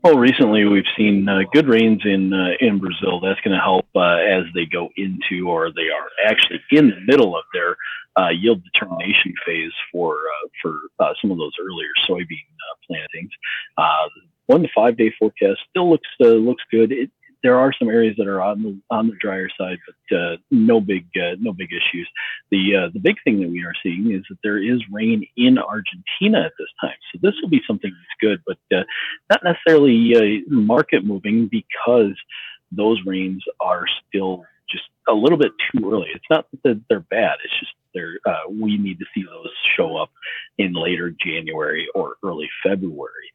Well, recently we've seen good rains in Brazil. That's going to help as they go into, or they are actually in the middle of their yield determination phase for some of those earlier soybean plantings. Uh, 1 to 5 day forecast still looks good. There are some areas that are on the drier side, but no big issues. The big thing that we are seeing is that there is rain in Argentina at this time, so this will be something that's good, but not necessarily market moving because those rains are still just a little bit too early. It's not that they're bad. It's just we need to see those show up in later January or early February.